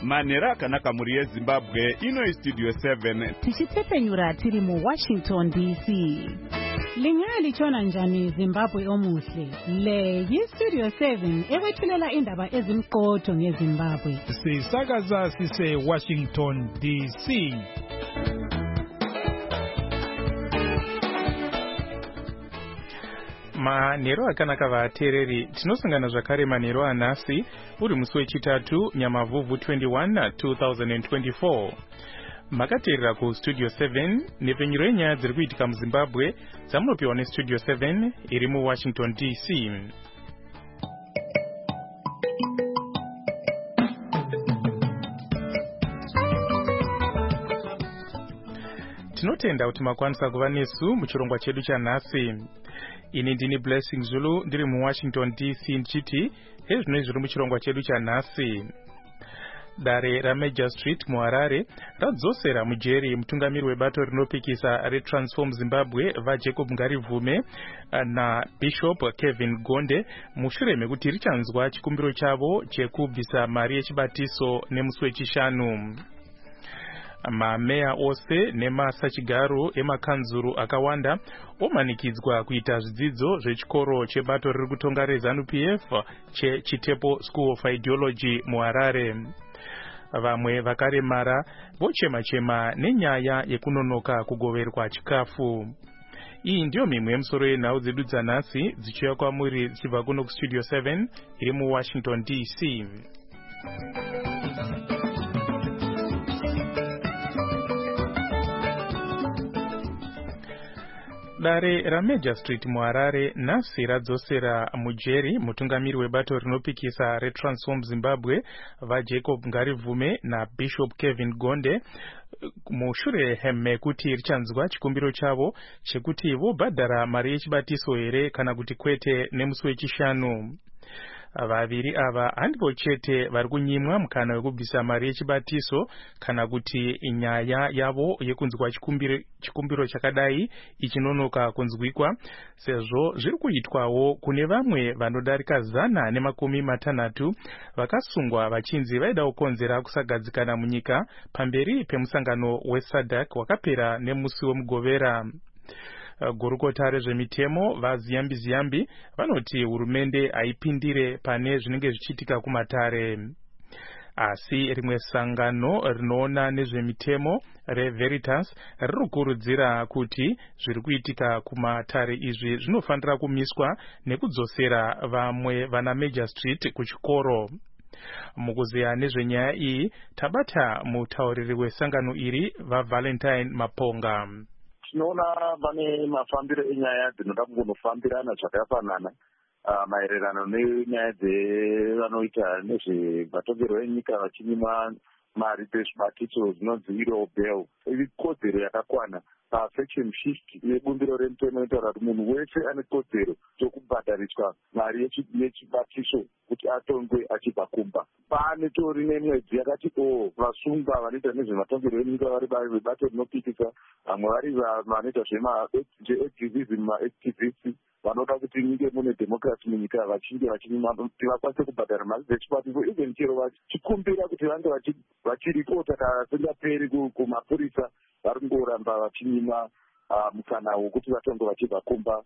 manhero akanaka mhuri yezimbabwe. Ino istudio 7 tichitsepenyura tiri muWashington DC. Lingaya lichona njani Zimbabwe omuhle? Le yistudio 7 ewethulela indaba ezimqotho ngeZimbabwe. Sisakaza sise Washington DC. Manhero akanaka vateereri, tinosangana zvakare manhero anhasi uri musi wechitatu Nyamavhuvhu 21 2024. Makateerera kustudio 7 nepfenyuro yenyaya dziri kuitika muZimbabwe dzamunopiwa nestudio 7 iri muWashington DC. Tinotenda kuti makwanisa kuva nesu muchirongwa chedu chanhasi. Ini ndini Blessing Zulu ndiri muWashington DC ndichiti ezvino zviri muchirongwa chedu chanhasi. Dare raMajor Street muHarare radzosera mujeri mutungamiri webato rinopikisa reTransform Zimbabwe vaJacob Ngarivume naBishop Kevin Gonde mushure mekuti richanzwa chikumbiro chavo chekubvisa mari yechibatiso nemusi wechishanu. Mameya ose nemasachigaro emakanzuru akawanda omanikidzwa kuita zvidzidzo zvechikoro chebato riri kutonga reZANU-PF cheChitepo School of Ideology muHarare. Vamwe vakaremara vochema-chema nenyaya yekunonoka kugoverwa chikafu. Iyi ndiyo mimwe yemusoro yenhau dzedu dzanhasi dzichiuya kwamuri dzichibva kuno kustudio 7 iri muWashington DC. Dare raMajor Street muHarare nhasi radzosera mujeri mutungamiri webato rinopikisa reTransform Zimbabwe vaJacob Ngarivume naBishop Kevin Gonde mushure mekuti richanzwa chikumbiro chavo chekuti vobhadhara mari yechibatiso here kana kuti kwete nemusi wechishanu. Vaviri ava handivo chete vari kunyimwa mukana wekubvisa mari yechibatiso kana kuti nyaya yavo yekunzwa chikumbiro chakadai ichinonoka kunzwikwa, sezvo zviri kuitwawo kune vamwe vanodarika 160 vakasungwa vachinzi vaida kukonzera kusagadzikana munyika pamberi pemusangano weSADC wakapera nemusi wemugovera. Gurukota rezvemitemo vaZiyambi vanoti hurumende haipindire pane zvinenge zvichiitika kumatare. Asi rimwe sangano rinoona nezvemitemo reVeritas riri kukurudzira kuti zviri kuitika kumatare izvi zvinofanira kumiswa nekudzosera vamwe vana Major Street kuchikoro. Mukuziya nezvenyaya iyi tabata mutauriri wesangano iri vaValentine Maponga. Tinoona pane mafambiro enyaya dzinoda kungonofambirana zvakafanana maererano nenyaya dzevanoita nezvematongero enyika vachinyimwa mari dzezvibatiso dzinonzi widow bill. Ikodzero yakakwana pasection 50 yebumbiro remutemo inotaura kuti munhu wese ane kodzero dzokubhadhariswa mari yechibatiso kuti atongwe achibva kumba. Pane tori nemwedzi yakati vasungwa vanoita nezvematongero enyika vari vebato rinopikisa, vamwe vari vanoita zveactivism, maactivists vanoda kuti nyike mune democracy munyika vachinge kuti vakwanise kubhadhara mari dzechibatiso, even chero vachikumbira kuti vange vachiripota kasingaperi kumapurisa vari kungoramba vachinyima mukana wokuti vatonge vachibva kumba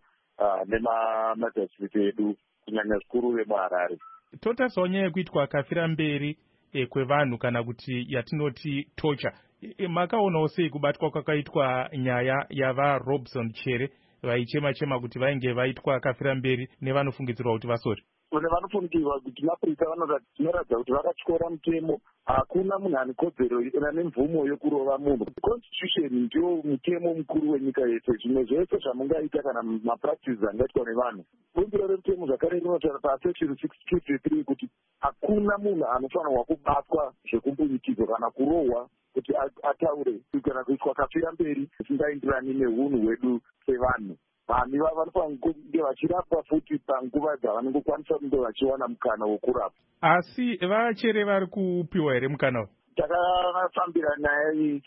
nemamajasitireti edu kunyanya zvikuru vemuHarare. Totasawo nyaya yekuitwa kafira mberi kwevanhu kana kuti yatinoti torture. Makaonawo sei kubatwa kwakaitwa nyaya yavaRobson Chere vaichema-chema kuti vainge vaitwa kafira mberi nevanofungidzirwa kuti vasori? Kune vanofungidzirwa kuti mapurisa vanoratidza kuti vakatyora mutemo. Hakuna munhu ane kodzero nemvumo yokurova munhu. Constitution ndio mutemo mukuru wenyika yese. Zvimwe zvese zvamungaita kana mapractices angaitwa nevanhu. Bumbiro remutemo zvakare rinotaura pasection 623 kuti hakuna munhu anofanirwa kubatwa zvekumbunyikidzwa kana kurohwa kuti ataure kana kuitwa kafira mberi zvisingaenderani neunhu hwedu sevanhu. Vanhu vanofanira kunge vachirapwa futi panguva dzavanongokwanisa kunge vachiwana mukana wokurapwa. Asi vachere vari kupiwa here mukana? Takafambira naye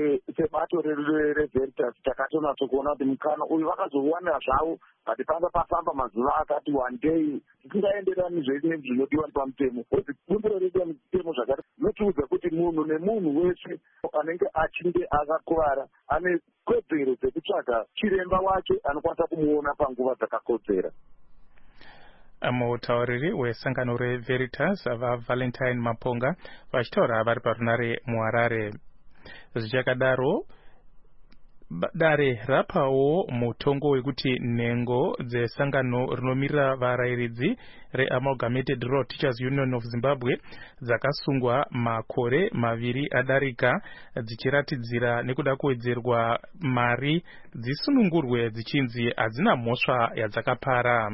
sebato reVeritas takatonatsokuona kuti mukana uyu vakazowana zvavo, but panga pafamba mazuva akati one day zvisingaenderani zvinodiwa pamutemo. Bumbiro redu mutemo zvakati notiudza kuti munhu nemunhu wese anenge achinge akakuvara ane kodzero dzekutsvaga chiremba wacho anokwanisa kumuona panguva dzakakodzera. Mutauriri wesangano reVeritas vaValentine Maponga vachitaura vari parunare muHarare. Zvichakadaro, dare rapawo mutongo wekuti nhengo dzesangano rinomirira varayiridzi reAmalgamated Rural Teachers Union of Zimbabwe dzakasungwa makore maviri adarika dzichiratidzira nekuda kuwedzerwa mari dzisunungurwe dzichinzi hadzina mhosva yadzakapara.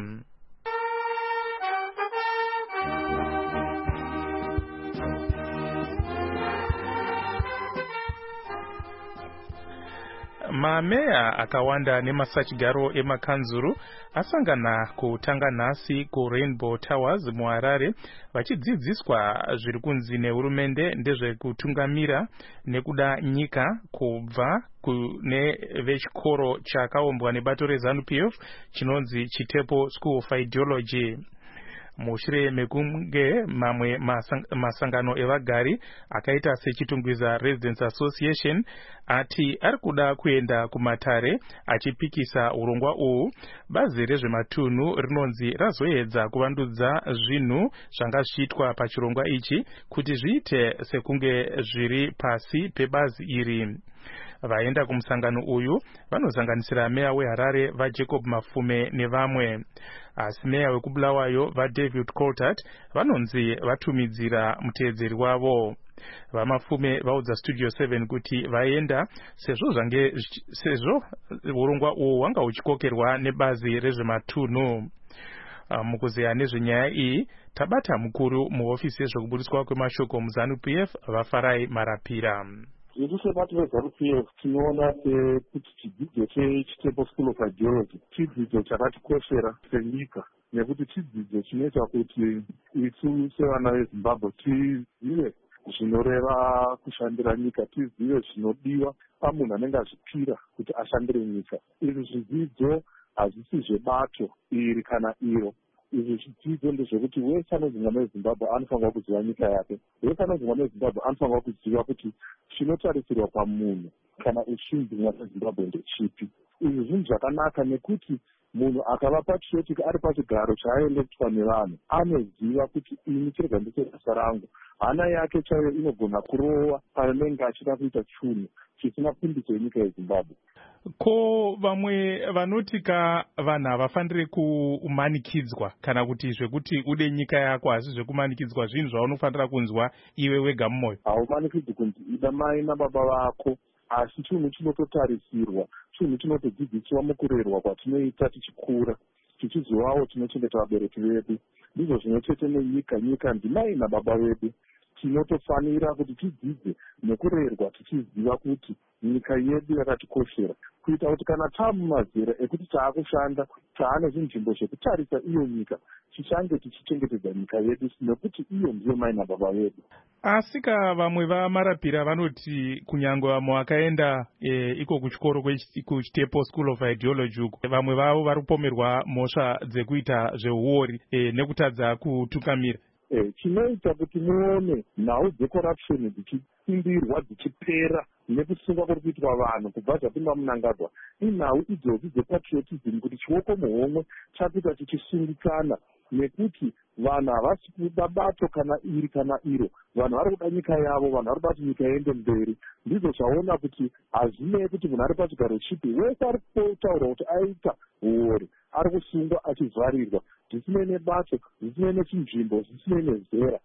Mameya akawanda nemasachigaro emakanzuru asangana kutanga nhasi kuRainbow Towers muHarare vachidzidziswa zviri kunzi nehurumende ndezvekutungamira nekuda nyika kubva kune vechikoro chakaombwa nebato reZANU-PF chinonzi Chitepo School of Ideology. Mushure mekunge mamwe masangano evagari akaita sechitungwiza Residents Association ati ari kuda kuenda kumatare achipikisa urongwa uhu, bazi rezvematunhu rinonzi razoedza kuvandudza zvinhu zvanga zvichiitwa pachirongwa ichi kuti zviite sekunge zviri pasi pebazi iri. Vaenda kumusangano uyu vanosanganisira meya weHarare vaJacob Mafume nevamwe. Asi meya wekubulawayo vaDavid Coltart vanonzi vatumidzira muteedzeri wavo. Vamafume vaudza Studio 7 kuti vaenda sezvo urongwa uhu wanga uchikokerwa nebazi rezvematunhu. Mukuzeya nezvenyaya iyi tabata mukuru muhofisi yezvekuburiswa kwemashoko muZANU-PF vaFarai Marapira. Isu sebato reZANU-PF tinoona kuti chidzidzo cheChitepo School of Ideology chidzidzo chakatikoshera senyika, nekuti chidzidzo chinoita kuti isu sevana veZimbabwe tizive zvinoreva kushandira nyika, tizive zvinodiwa pamunhu anenge azvipira kuti ashandire nyika. Izvi zvidzidzo hazvisi zvebato iri kana iro. Izvi zvidzidzo ndezvekuti wese anozvinga neZimbabwe anofanira kuziva nyika yake. Wese anozvinga neZimbabwe anofanira kuziva kuti chinotarisirwa pamunhu kana uchinzvinga neZimbabwe ndechipi. Izvi zvinhu zvakanaka nekuti munhu akava patriotic ari pachigaro chaaendeswa nevanhu anoziva kuti ini chirega ndicho basa rangu. Hana yake chaiyo inogona kurova panenge achida kuita chunhu chisina pfumbidzo yenyika yeZimbabwe. Ko vamwe vanotika vanhu havafaniri kumanikidzwa kana kuti zvekuti ude nyika yako asi zvekumanikidzwa zvinhu zvaunofanira kunzwa iwe wega mumwoyo? Haumanikidzi kunzi ida mai nababa vako, asi chinhu chinototarisirwa, chinhu chinotodzidziswa mukurerwa kwatinoita tichikura, tichizovawo tinochengeta vabereki vedu. Ndizvo zvinochete nenyika. Nyika ndimai nababa vedu. Tinotofanira kuti tidzidze nekurerwa tichiziva kuti nyika yedu yakatikoshera, kuita kuti kana taamumazera ekuti taakushanda taane zvinzvimbo zvekutarisa iyo nyika tichange tichichengetedza nyika yedu nekuti iyo ndiyo mai nababa vedu. Asika vamwe vaMarapira vanoti kunyange vamwe vakaenda iko kuchikoro kuChitepo School of Ideology uko, vamwe vavo vari kupomerwa mhosva dzekuita zveuori nekutadza kutungamira. Chinoita kuti muone nhau dzecorruption dzichisimbirwa dzichipera nekusungwa kuri kuitwa vanhu kubva zvapinda munangagwa, inhau idzodzo dzepatriotism, kuti chioko muhomwe chakuita tichisungikana nekuti vanhu havasi kuda bato kana iri kana iro. Vanhu vari kuda nyika yavo, vanhu vari kuda kuti nyika iende mberi. Ndizvo zvaona kuti hazvinei kuti munhu ari pachigaro chipi, wese ari kutaura kuti aita uori ari kusungwa achivharirwa, zvisinei nebato, zvisinei nechinzvimbo, zvisinei nezera.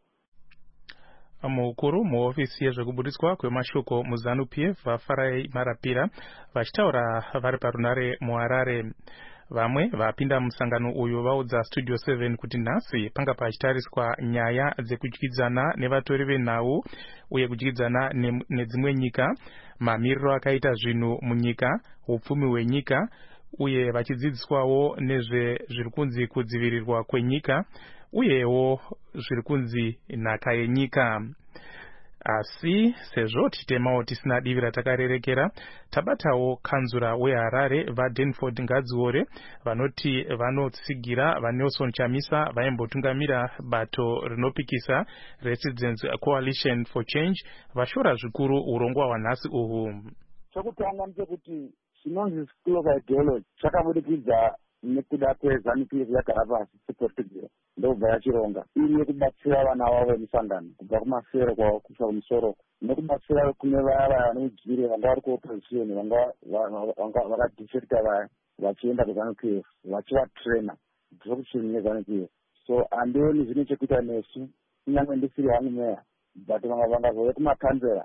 Mukuru muhofisi yezvekuburiswa kwemashoko muZANU-PF vaFarai Marapira vachitaura vari parunare muHarare. Vamwe vapinda musangano uyu vaudza Studio 7 kuti nhasi panga pachitariswa nyaya dzekudyidzana nevatori venhau uye kudyidzana nedzimwe nyika, mamiriro akaita zvinhu munyika, upfumi hwenyika, uye vachidzidziswawo nezvezviri kunzi kudzivirirwa kwenyika uyewo zviri kunzi nhaka yenyika. asi sezvo tichitemawo tisina divi ratakarerekera, tabatawo kanzura weHarare vaDanford Ngadziore vanoti vanotsigira vaNelson Chamisa vaimbotungamira bato rinopikisa Residents Coalition for Change vashora zvikuru urongwa hwanhasi uhwu. Chokutanga ndechekuti chinonzi School of Ideology chakabudikidza nekuda kweZANU-PF yagara pasi sePortugal ndobva yachironga iri yekubatsira vana vavo vemusangano kubva kumasero kwavo kusvika kumusoro nekubatsira kune vaya vanoujiri vanga vari kuopposition vanga vakadefecta vaya vachienda kuZANU-PF vachivatraina direction neZANU-PF. So handioni zvine chekuita nesu kunyange ndisiri hangu meya but vangazouya kumakanzera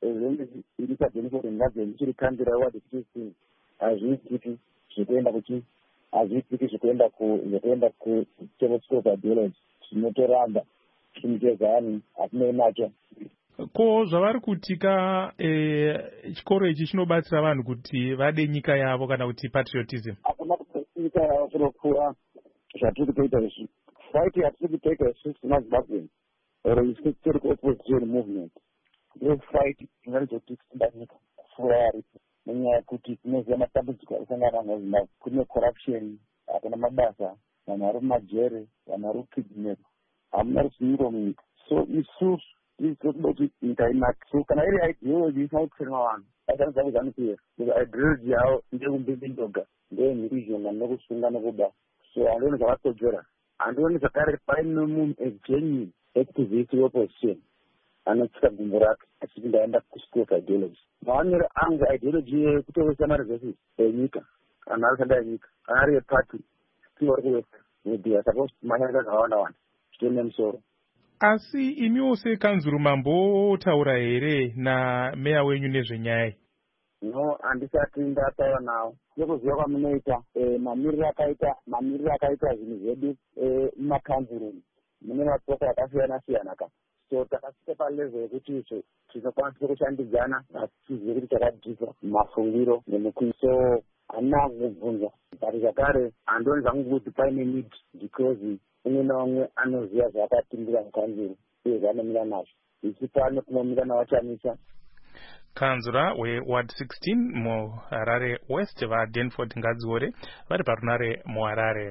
iri saDanford Ngadziore ndichiri kanzera weward 16 hazviitiki zvekuenda hazviitiki zvekuenda kuTable School of Ideology zvinotoramba zvimutezani hatinei nacho. Ko zvavari kutika chikoro ichi chinobatsira vanhu kuti vade nyika yavo kana kuti patriotism? Hakuna kuti nyika yavo kunopfuura zvatiri kutoita izvi. Fight yatiri kutoita isusu semaZimbabweans or tiri kuopposition movement ndofight inoratidza kuti tinoda nyika kupfuura yaripo nenyaya yekuti tinoziva matambudziko akusangana nawo Zimbabwe. Kune corruption, hakuna mabasa, vanhu vari mumajere, vanhu vari kukidhinepa, hamuna ruzivo munyika. So isusu tinoda kuti nyika inake. So kana iri ideology isina kutsema vanhu vasanidza kuZANU-PF ideology yavo ndeyekumbindindoga ndeyenhirizhona nekusunga nekuba. So handioni zvakakodzera, handioni zvakare paine munhu egenuine activist weopposition anotsika gumbo rake achipinda aenda kuSchool of Ideology. Maonero angu ideology yekutovesa maresources enyika kana arisanda enyika kana ari yeparty still vari kuvesa media suppose manyanya zvakawanda zvitone musoro. Asi imiwo sekanzuru mambotaura here nameya wenyu nezvenyaya? No, handisati ndataura nawo. Sekuziva kwamunoita mamiriro akaita zvinhu zvedu mumakanzuru mune mapoka akasiyana siyana ka. So takasvika palevel yekuti izvo tinokwanisa kushandidzana asi tizive kuti takadhisa mafungiro nemukwiri. So handina kubvunza but zvakare handioni zvangu kuti paine need because umwe naumwe anoziva zvaakatimbira mukanzuru uye zvanomira nazvo. Isi pano tinomira navachamisa. Kanzura weWard 16 muHarare West vaDanford Ngadziore vari parunare muHarare.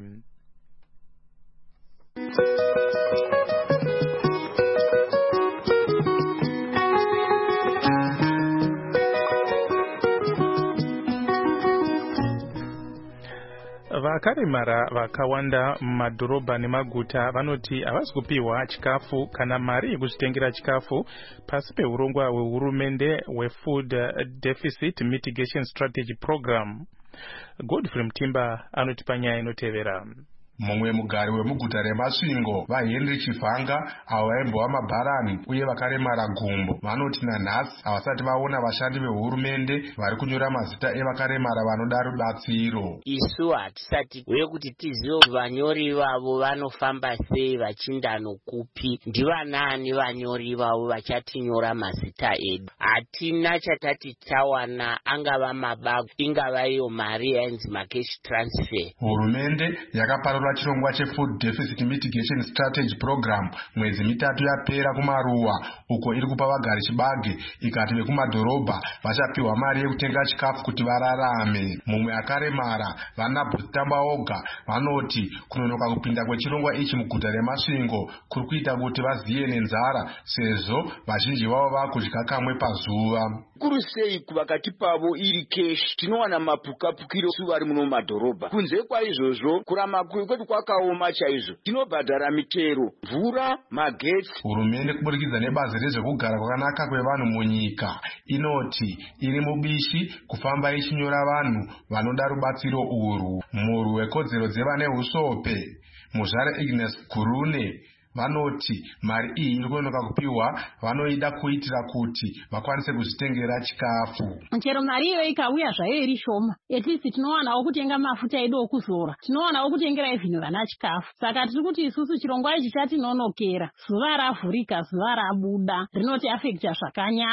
Vakaremara vakawanda mumadhorobha nemaguta vanoti havasi kupiwa chikafu kana mari yekuzvitengera chikafu pasi peurongwa hwehurumende hweFood Deficit Mitigation Strategy Program. Godfrey Mutimba anotipa nyaya inotevera. Mumwe mugari wemuguta reMasvingo vaHenry Chifanga avo vaimbova mabharani uye vakaremara gumbo vanoti nanhasi havasati vaona vashandi vehurumende vari kunyora mazita evakaremara vanoda rubatsiro. Isu hatisati uye kuti tizive kuti vanyori vavo vanofamba sei vachienda nokupi, ndivanani vanyori vavo vachatinyora mazita edu. Hatina chatati tawana, angava mabagu ingava iyo mari yainzi macash transfer. Hurumende yakaparura chirongwa cheFood Deficit Mitigation Strategy Program mwezi mitatu yapera kumaruwa uko iri kupa vagari chibage ikati vekumadhorobha vachapiwa mari yekutenga chikafu kuti vararame. Mumwe akaremara vana Bhutamba Oga vanoti kunonoka kupinda kwechirongwa ichi muguta reMasvingo kuri kuita kuti vaziye nenzara sezvo vazhinji vavo vakudya kamwe pazuva. Kuru sei kuvakati pavo iri cash tinowana mapukapukiro suvari muno mumadhorobha. Kunze kwaizvozvo kurama kwedu kwakaoma chaizvo. Tinobhadhara mitero, mvura, magetsi. Hurumende kuburikidza nebazi rezvekugara kwakanaka kwevanhu munyika inoti iri mubishi kufamba ichinyora vanhu vanoda rubatsiro urwu. Murwi wekodzero dzevane usope Muzvare Ignace Kurune vanoti mari iyi iri kunonoka kupiwa vanoida kuitira kuti vakwanise kuzvitengera chikafu. Chero mari iyo ikauya zvayo iri shoma, at least tinowanawo kutenga mafuta edu okuzora, tinowanawo kutengera izvinhu vana chikafu. Saka tiri kuti isusu chirongwa ichi chatinonokera, zuva ravhurika, zuva rabuda, rinoti afekta zvakanyanya.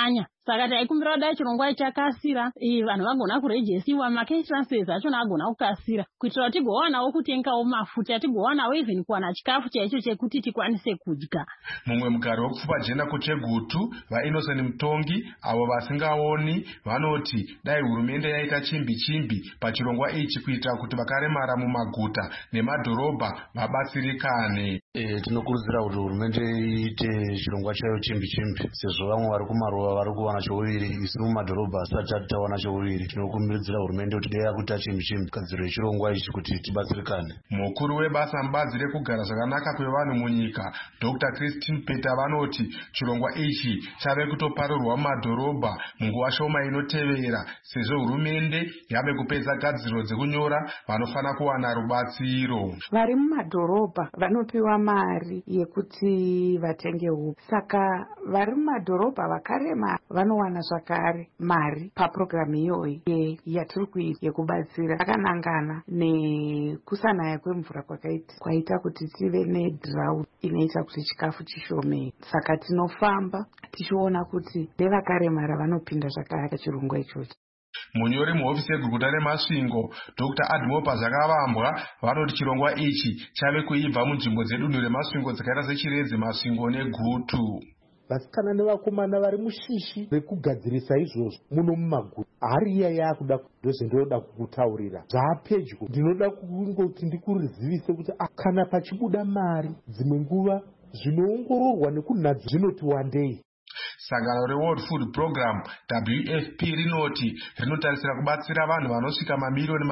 saka taikumbira kudai chirongwa chakasira vanhu vagona kurejesiwa macash transfers achona agona kukasira kuitira kuti tigowanawo kutengawo mafuta tigowanawo even kuwana chikafu chaicho chekuti tikwanise kudya. Mumwe mugari wekupfupa jena kuchegutu vaInnocent Mutongi avo vasingaoni vanoti dai hurumende yaita chimbi pachirongwa ichi kuitira kuti vakaremara mumaguta nemadhorobha vabatsirikane. Tinokurudzira kuti hurumende iite chirongwa chayo chimbi sezvo vamwe vari kumaruva vari kuwana chouviri isu mumadhorobha asati tawana chouviri. Tinokurudzira hurumende kuti dei yakuita chimbi kugadzira chirongwa ichi kuti tibatsirikane. Mukuru webasa mubazi rekugara zvakanaka kwevanhu munyika Dr. Christine Peter vanoti chirongwa ichi chave kutoparurwa mumadhorobha munguva shoma inotevera sezvo hurumende yave kupedza gadziriro dzekunyora vanofana kuwana rubatsiro. Vari mumadhorobha vanopiwa mari yekuti vatenge huku, saka vari mumadhorobha vakarema vanowana zvakare mari papurogiramu iyoyi yatiri kuita yekubatsira. Akanangana nekusanaya kwemvura kwaita kuti tive nedrought inoita kuti chikafu chishomei, saka tinofamba tichiona kuti nevakaremara vanopinda zvakare chirongwa ichochi. Munyori muhofisi yegurukuta remasvingo Dr. Admopa Zvakavambwa vanoti chirongwa ichi chave kuibva munzvimbo dzedunhu remasvingo dzakaita seChiredzi, Masvingo neGutu. Vasikana nevakomana vari mushishi rekugadzirisa izvozvo muno mumaguta hari iya yakuda ndozvendoda kukutaurira zvapedyo. Ndinoda kungoti ndikurizivise kuti kana pachibuda mari dzimwe nguva zvinoongororwa nekunhadzi zvinoti wandei. Sangano reWorld Food Program WFP rinoti rinotarisira kubatsira vanhu vanosvika mamiliyoni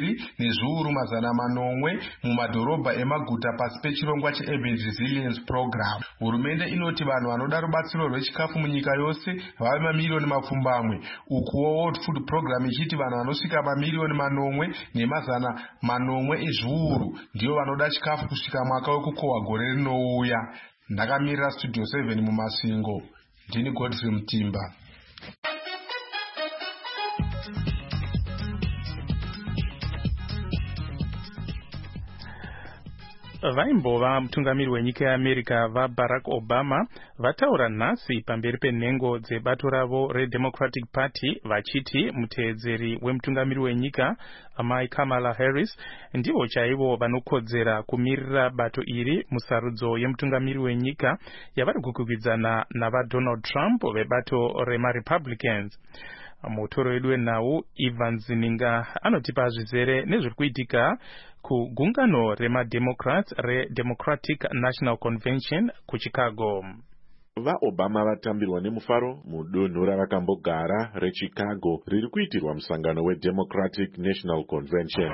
2,400,000 mumadhorobha emaguta pasi pechirongwa cheUrban Resilience Program. Hurumende inoti vanhu vanoda rubatsiro rwechikafu munyika yose vave mamiliyoni 200,000, ukuwo World Food Program ichiti vanhu vanosvika mamiliyoni 800,000 ezviuru ndivo vanoda chikafu kusvika mwaka wekukohwa gore rinouya. Ndakamirira Studio 7 mumasvingo. Ndini Godfrey Mutimba. Vaimbova mutungamiri wenyika yeAmerica vaBarack Obama vataura nhasi pamberi penhengo dzebato ravo reDemocratic Party vachiti muteedzeri wemutungamiri wenyika amai Kamala Harris ndivo chaivo vanokodzera kumirira bato iri musarudzo yemutungamiri wenyika yavari kukwikwidzana navaDonald Trump vebato remaRepublicans. Mutoro wedu wenhau Ivan Zininga anotipa zvizere nezviri kuitika kugungano remademocrats reDemocratic National Convention kuChicago. VaObama vatambirwa nemufaro mudunhu ravakambogara reChicago riri kuitirwa musangano weDemocratic National Convention.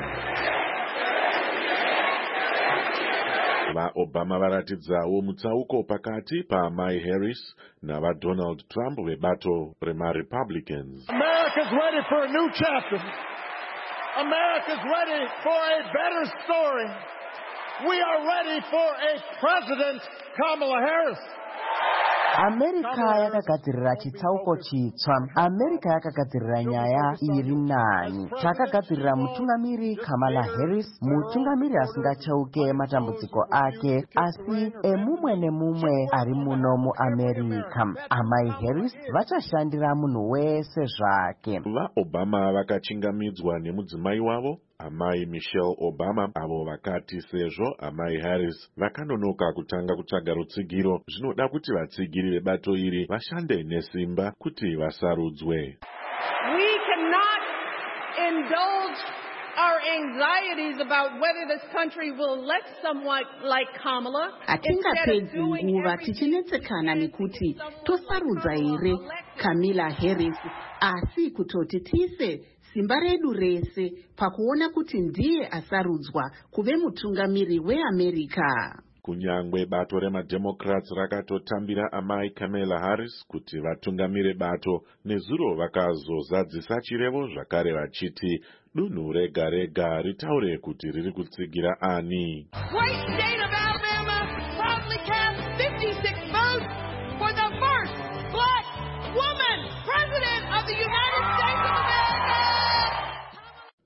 VaObama varatidzawo mutsauko pakati paamai Harris navaDonald Trump vebato remaRepublicans. America's ready for a new chapter. America's ready for a better story. We are ready for a President Kamala Harris. America yakagadzirira chitsauko chitsva. America yakagadzirira nyaya iri nani. Takagadzirira mutungamiri Kamala Harris, mutungamiri asingachauke matambudziko ake asi emumwe nemumwe ari muno muAmerica. Amai Harris vachashandira munhu wese zvake. VaObama vakachingamidzwa nemudzimai wavo amai Michelle Obama avo vakati sezvo amai Harris vakanonoka kutanga kutsvaga rutsigiro zvinoda kuti vatsigiri vebato iri vashande nesimba kuti vasarudzwe. We cannot indulge our anxieties about whether this country will elect someone like Kamala. Hatingapedzi nguva tichinetsekana nekuti tosarudza here Kamala Harris asi kutoti tise simba redu rese pakuona kuti ndiye asarudzwa kuve mutungamiri weAmerica. Kunyangwe bato remademocrats rakatotambira amai Kamala Harris kuti vatungamire bato, nezuro vakazozadzisa chirevo zvakare vachiti dunhu rega rega ritaure kuti riri kutsigira ani. Great state of Alabama proudly cast 56 votes for the first black woman president of the United States of America.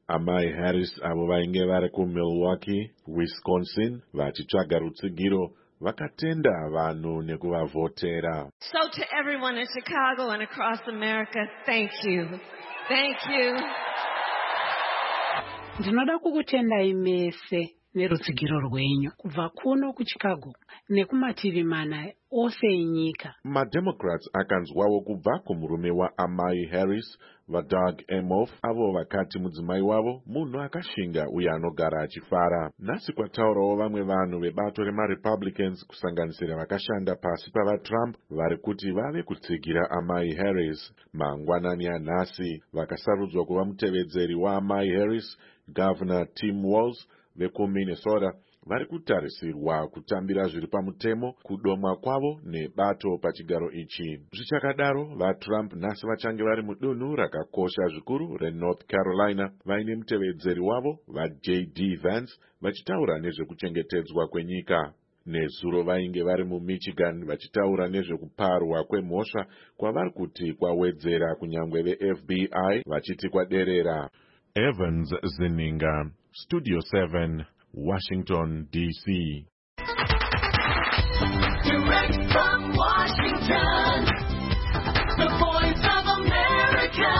Amai Harris avo vainge vari kuMilwaukee, Wisconsin, vachitsvaga rutsigiro vakatenda vanhu nekuvavhotera. So to everyone in Chicago and across America, thank you. Thank you. Ndinoda kukutendai mese nerutsigiro rwenyu kubva kuno kuChicago nekumativi mana ose enyika. MaDemocrats akanzwawo kubva kumurume waamai Harris, vaDoug Emhoff, avo vakati mudzimai wavo munhu akashinga uye anogara achifara. Nhasi kwataurawo vamwe vanhu vebato remaRepublicans kusanganisira vakashanda pasi pavaTrump vari kuti vave kutsigira amai Harris. Mangwanani anhasi vakasarudzwa kuva mutevedzeri waamai Harris, Governor Tim Walz vekuMinnesota vari kutarisirwa kutambira zviri pamutemo kudomwa kwavo nebato pachigaro ichi. Zvichakadaro, vaTrump nhasi vachange vari mudunhu rakakosha zvikuru reNorth Carolina vaine mutevedzeri wavo vaJD Vance vachitaura nezvekuchengetedzwa kwenyika. Nezuro vainge vari muMichigan vachitaura nezvekuparwa kwemhosva kwavari kuti kwawedzera kunyangwe veFBI vachiti kwaderera. Evans Zininga, Studio 7, Washington, D.C. Direct from Washington, the voice of America,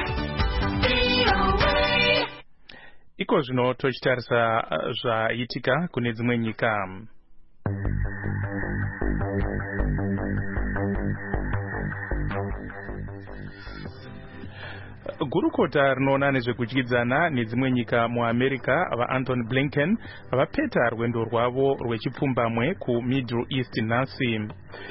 VOA. Iko zvino tochitarisa zvaitika kune dzimwe nyika. Gurukota rinoona nezvekudyidzana nedzimwe nyika muAmerica vaAnthony Blinken vapeta rwendo rwavo rwechipfumbamwe kuMiddle East nhasi.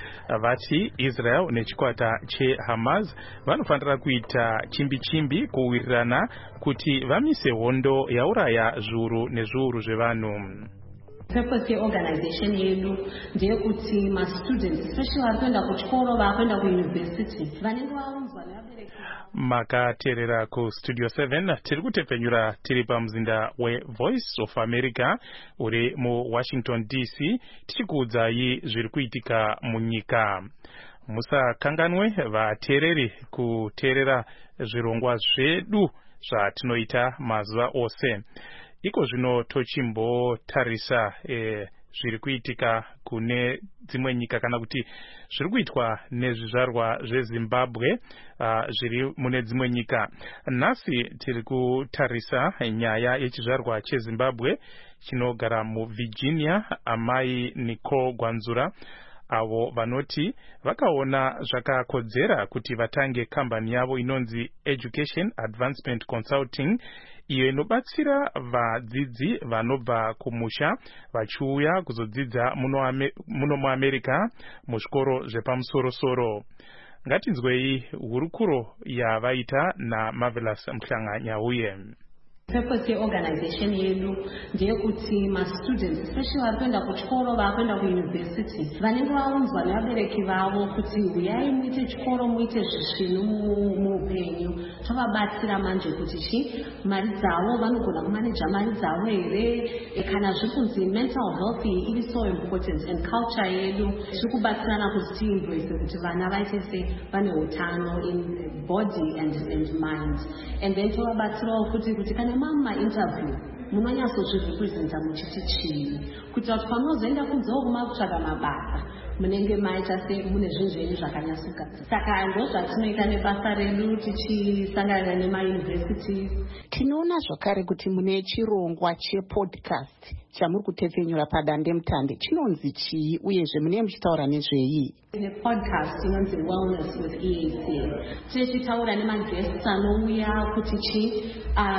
Vati Israel nechikwata cheHamas vanofanira kuita chimbi-chimbi kuwirirana kuti vamise hondo yauraya zviuru nezviuru zvevanhu. Purpose yeorganization yedu ndeyekuti ma-students especially vari kuenda kuchikoro vari kuenda kuuniversity vanenge vaunzwa nevabereki. Makateerera kuStudio 7 tiri kutepfenyura tiri pamuzinda weVoice of America uri muWashington DC tichikuudzai zviri kuitika munyika. Musakanganwe vateereri kuteerera zvirongwa zvedu zvatinoita mazuva ose. Iko zvino tochimbotarisa zviri kuitika kune dzimwe nyika kana kuti zviri kuitwa nezvizvarwa zveZimbabwe zviri mune dzimwe nyika. Nhasi tiri kutarisa nyaya yechizvarwa cheZimbabwe chinogara muVirginia, amai Nicole Gwanzura, avo vanoti vakaona zvakakodzera kuti vatange kambani yavo inonzi Education Advancement Consulting, iyo inobatsira vadzidzi vanobva kumusha vachiuya kuzodzidza muno muAmerica muzvikoro zvepamusoro-soro. Ngatinzwei hurukuro yavaita naMarvelous Mhlanga-Nyauye. Purpose yeorganization yedu ndeyekuti ma-students especially vari kuenda kuchikoro vari kuenda kuuniversity vanenge vaunzwa nevabereki vavo kuti uyai muite chikoro muite zvisvinu muupenyu tovabatsira manje kuti mari dzavo vanogona kumaneja mari dzavo here kana zviri kunzi mental health iri so important and culture yedu tiri kubatsirana kuti tiimbrace kuti vana vaite se vane utano in body and mind, and then tovabatsirawo kuti kana mama interview munonyatsozvirepresenta muchiti chii kuitira kuti panozoenda kunzewo kumakutsvaga mabasa munenge maita se mune zvinhu zvenyu zvakanyasuka. Saka ndo zvatinoita nebasa redu tichisangana nemauniversities. Tinoona zvakare kuti mune chirongwa chepodcast chamuri kutepfenyura padandemutande chinonzi chii uyezve munenge muchitaura nezvei? The podcast inonzi Wellness with EAC. Tichitaura nemaguests anouya kuti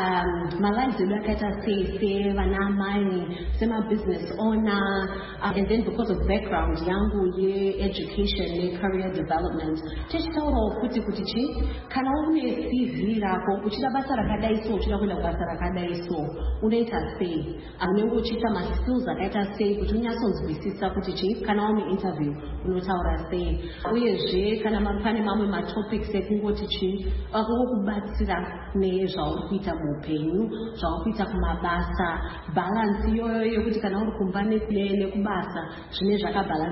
malives edu akaita sei vanamai sema-business owner, and then because of background yangu ye-education ne-career development tichitaurawo kuti kana une CV rako uchida basa rakadai so uchida kuenda kubasa rakadai so unoita sei, unenge uchiita ma-skills akaita sei kuti unyatsonzwisisa kuti kana waune interview unotaura sei, uyezve kana pane mamwe matopics ekungoti akungokubatsira nezvauri kuita muupenyu, zvauri kuita kumabasa, balance iyoyo yekuti kana uri kumba nekubasa zvine zvakabalansisa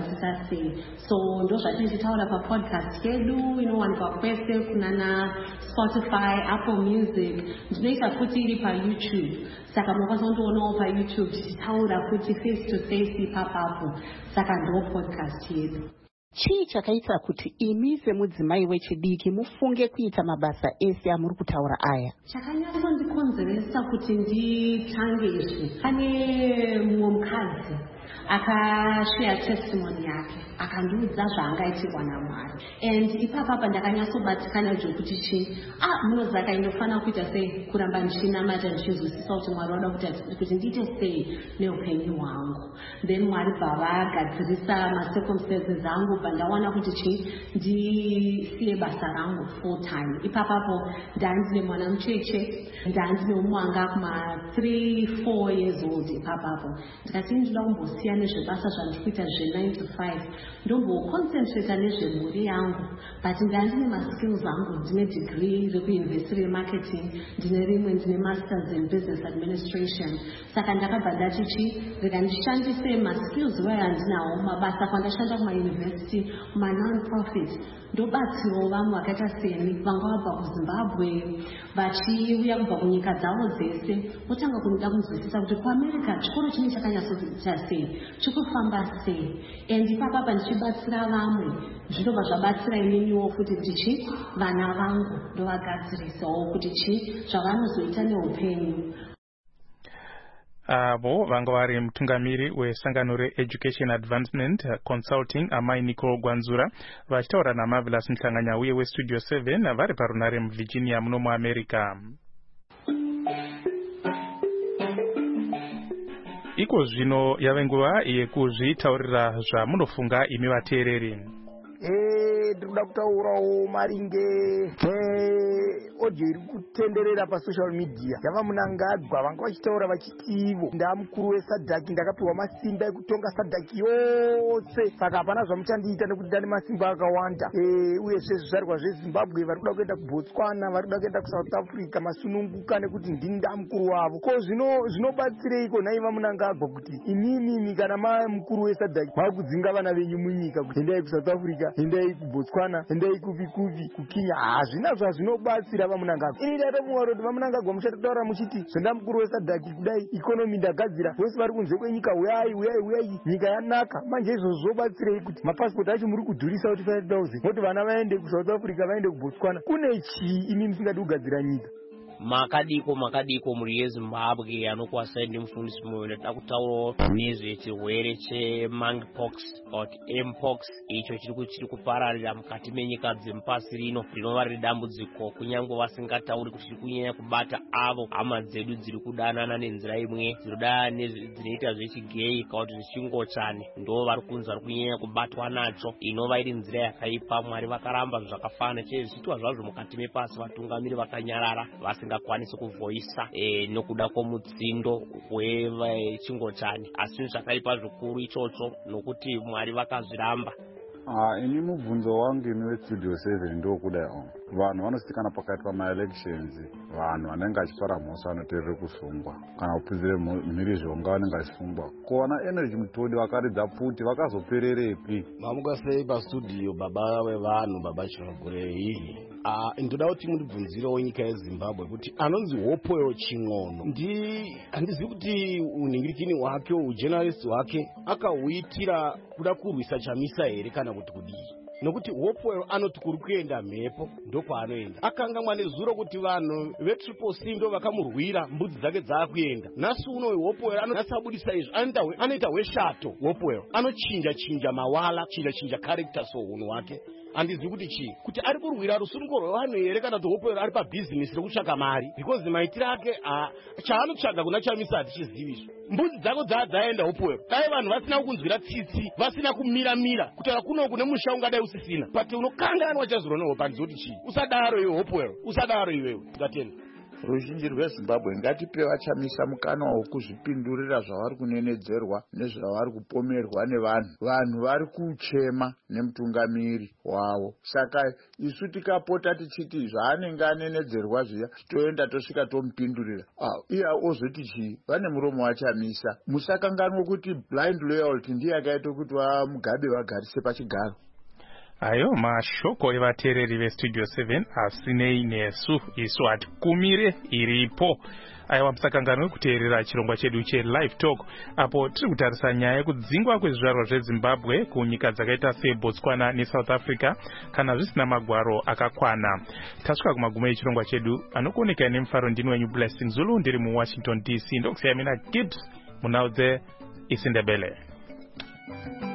sei. So ndo zvatinotaura papodcast yedu inowanikwa kwese kunana Spotify, Apple Music, ndinoisa futi iri paYouTube. Saka munokwanisa kundoonawo paYouTube tichitaura futi face to face ipapapo. Saka ndo podcast yedu. Chii chakaita kuti imi semudzimai wechidiki mufunge kuita mabasa ese amuri kutaura aya? Chakanyatsondikonzeresa kuti nditange izvi, pane mumwe mukadzi akashare testimony yake akandiudza zvaangaitirwa naMwari, and ipapapa ndakanyatsobatikana zvekuti chii munozaka indofana kuita sei kuramba ndichinamata ndichizwisisa kuti Mwari wada kuti ndiite sei neupenyu hwangu. Then Mwari bvavagadzirisa macircumstances angu pandawana kuti chii ndisiye basa rangu full time. Ipapapo ndandine mwana mucheche, ndandine umwanga kuma 3-4 years old. Ipapapo ndikati ndinoda kumbosiya nezvebasa zvandikuita zve9 to 5 ndomboconcentrata nezvemhuri yangu, but ndandine maskills angu. Ndine degree rekuuniversity remarketing, ndine rimwe ndine masters in business administration. Saka ndakabva ndati chii rega ndishandise maskills wayandinawo mabasa kwandashanda kumauniversity kuma-non-profit ndobatsirawo vamwe vakaita seni vanga vabva kuZimbabwe vachiuya kubva kunyika dzavo dzese votanga kunoda kunzwisisa kuti kuAmerica chikoro chine chakanyatsoita sei, chikufamba sei, and ipapapa ndichibatsira vamwe zvinobva zvabatsira ininiwo futi kuti chii vana vangu ndovagadzirisawo kuti chii zvavanozoita neupenyu. Avo vanga vari mutungamiri wesangano reEducation Advancement Consulting amai Nicole Gwanzura vachitaura naMarvelous Mhlanganya uye weStudio 7 vari parunare muVirginia muno muAmerica. Iko zvino yave nguva yekuzvitaurira zvamunofunga imi vateereri. Ndikuda kutaurawo maringe audio iri kutenderera pasocial media yavamunangagwa vanga vachitaura vachiti ivo ndamukuru wesadhaki ndakapiwa masimba ekutonga sadhaki yose, saka hapana zvamuchandiita nekuti ndane masimba akawanda. Uyezve zvizvarwa zveZimbabwe vari kuda kuenda kuBotswana, vari kuda kuenda kuSouth Africa masununguka nekuti ndini ndamukuru wavo. Ko zvinobatsireiko nhai vamunangagwa kuti imimi kana mukuru wesadhaki vari kudzinga vana venyu munyika kuti endai kuSouth Africa, endai kuBotswana, endai kupi kuKenya? Hazvina zvazvinobatsira vamunangagwa. Ini ndatomuwaro kuti vamunangagwa muchatotaura muchiti zvendamukuru wesadhaki kudai ikonomi ndagadzira, vose vari kunze kwenyika uyai nyika yanaka. Manje izvozvo zvobatsirei kuti mapasipoti acho muri kudhurisa kuti 5,000 kuti vana vaende kuSouth Africa vaende kuBotswana? Kune chii imi musingadi kugadzira nyika? Makadiko muri yeZimbabwe anokwasai ndimufundisi mumwe ndada kutaurawo nezvechirwere chemonkeypox or mpox icho chiri kupararira mukati menyika dzemupasi rino rinova riri dambudziko kunyange vasingatauri kuti chiri kunyanya kubata avo hama dzedu dziri kudanana nenzira imwe dzinoita zvechigeyi kana kuti zvechingochane ndo vari kunzi vari kunyanya kubatwa nacho, inova iri nzira yakaipa. Mwari vakaramba zvakafana chezviitwa zvazvo mukati mepasi vatungamiri vakanyarara vasingakwanisi kuvhoisa nokuda kwomutsindo wechingochane, asi zvakaipa zvikuru ichocho nokuti Mwari vakazviramba. Ini mubvunzo wangu imi weStudio 7 ndokudai vanhu vanositikana pakaitwa maelections, vanhu vanenge achitwara mhosva vanoteerere kusungwa kana kupinzire mhirizhonga vanenge vachifungwa. Kona energy mutodi vakaridza pfuti vakazopererepi? Mamuka sei pastudio baba vevanhu, baba Chiragurei? Ndoda kuti mundibvunzirewo nyika yeZimbabwe kuti anonzi Hopoyo Ching'ono handizivi kuti unhingirikini hwake ujournalist hwake akahuitira kuda kurwisa chamisa here kana kuti kudii, nokuti Hopoyo anoti kuri kuenda mhepo ndokwaanoenda. Akangamwa nezuro kuti vanhu veTriple-C ndo vakamurwira mbudzi dzake dzaakuenda. Nhasi uno Hopoyo anasabudisa izvo, anoita hweshato. Hopoyo anochinja mawala, chinja character sohunhu hwake. Handizivi kuti chii, kuti ari kurwira rusunungo rwevanhu here kana kuti Hopoyo ari pabhizinesi rekutsvaka mari, because maitiro ake chaanotsvaga kuna chamisa hatichizivi izvo. Mbudzi dzako dzaenda Hopoyo, dai vanhu vasina kukunzwira tsitsi, vasina kumira kutaura kuno kune musha ungadai usisina, but unokanganwa chazuro neHope. Handizoti chii, usadaro iwe Hopoyo, usadaro iwewe. Ngatenda. ruzhinji rwezimbabwe ngatipe vachamisa mukana wokuzvipindurira zvavari kunenedzerwa nezvavari kupomerwa nevanhu. Vanhu vari kuchema nemutungamiri wavo. Saka isu tikapota tichiti zvaanenge anenedzerwa zviya toenda tosvika tomupindurira, iye ozoti chii? Vane muromo wachamisa. Musakanganwa kuti blind loyalty ndiye akaita kuti Mugabe vagarise pachigaro. Ayo mashoko evateereri vestudio 7 asinei nesu isu hatikumire iripo. Aiwa, musakanganwe kuteerera chirongwa chedu che-Live Talk apo tiri kutarisa nyaya yekudzingwa kwezvizvarwa zveZimbabwe kunyika dzakaita seBotswana neSouth Africa kana zvisina magwaro akakwana. Tasvika kumagumo echirongwa chedu. Anokuoneka nemufaro ndini wenyu Blessing Zulu, ndiri muWashington DC. Ndokusiyamina Gibbs munaudze isindebele.